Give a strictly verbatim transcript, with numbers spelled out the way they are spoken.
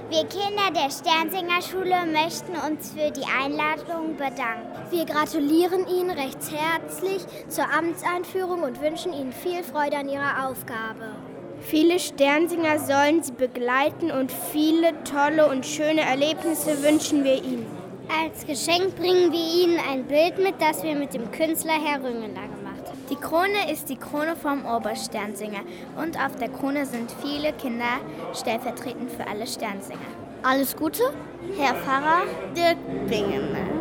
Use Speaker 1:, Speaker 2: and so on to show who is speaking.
Speaker 1: Wir Kinder der Sternsinger-Schule möchten uns für die Einladung bedanken.
Speaker 2: Wir gratulieren Ihnen recht herzlich zur Amtseinführung und wünschen Ihnen viel Freude an Ihrer Aufgabe.
Speaker 3: Viele Sternsinger sollen Sie begleiten und viele tolle und schöne Erlebnisse wünschen wir Ihnen.
Speaker 1: Als Geschenk bringen wir Ihnen ein Bild mit, das wir mit dem Künstler Herr Rüngeler gemacht haben.
Speaker 4: Die Krone ist die Krone vom Obersternsinger und auf der Krone sind viele Kinder stellvertretend für alle Sternsinger.
Speaker 2: Alles Gute,
Speaker 4: Herr Pfarrer Dirk Bingemann.